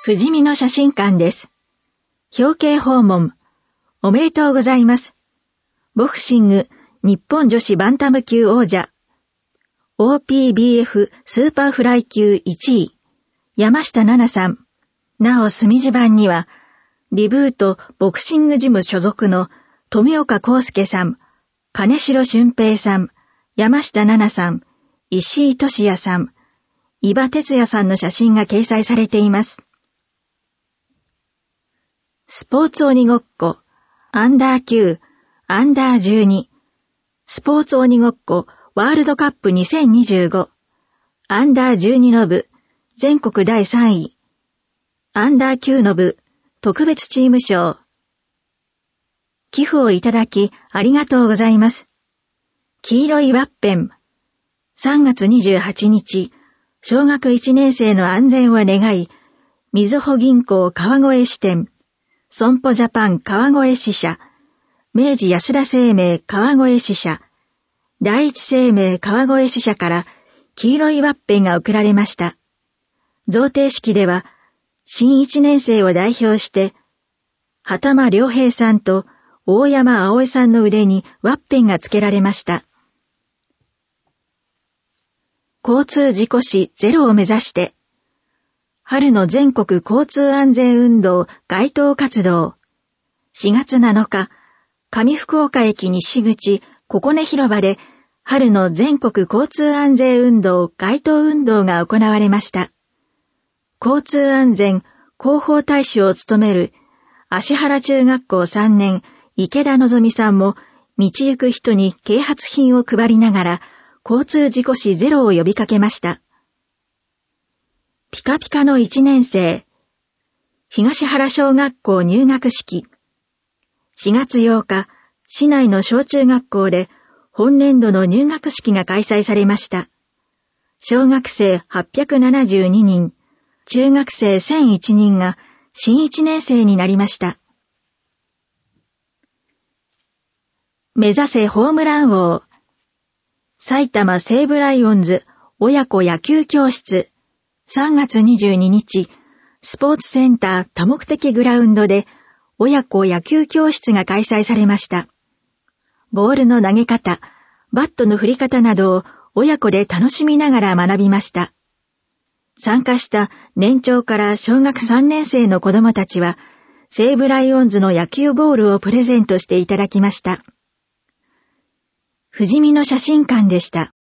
富士見の写真館です。表敬訪問、おめでとうございます。ボクシング日本女子バンタム級王者、OPBF スーパーフライ級1位、山下奈々さん。なお隅地版には、リブートボクシングジム所属の富岡康介さん、金城俊平さん、山下奈々さん、石井俊也さん、伊庭哲也さんの写真が掲載されています。スポーツ鬼ごっこ、アンダー9、アンダー12、スポーツ鬼ごっこワールドカップ2025、アンダー12の部、全国第3位、アンダー9の部、特別チーム賞。寄付をいただきありがとうございます。黄色いワッペン。3月28日、小学1年生の安全を願い、みずほ銀行川越支店、損保ジャパン川越支社、明治安田生命川越支社、第一生命川越支社から黄色いワッペンが贈られました。贈呈式では、新1年生を代表して、畑間良平さんと大山葵さんの腕にワッペンが付けられました。交通事故死ゼロを目指して、春の全国交通安全運動街頭活動。4月7日、上福岡駅西口ここね広場で、春の全国交通安全運動街頭運動が行われました。交通安全広報大使を務める芦原中学校3年池田のぞみさんも道行く人に啓発品を配りながら交通事故死ゼロを呼びかけました。ピカピカの1年生東原小学校入学式。4月8日、市内の小中学校で本年度の入学式が開催されました。小学生872人、中学生1001人が新1年生になりました。目指せホームラン王。埼玉西武ライオンズ親子野球教室。3月22日、スポーツセンター多目的グラウンドで親子野球教室が開催されました。ボールの投げ方、バットの振り方などを親子で楽しみながら学びました。参加した年長から小学3年生の子どもたちは、西武ライオンズの野球ボールをプレゼントしていただきました。富士見の写真館でした。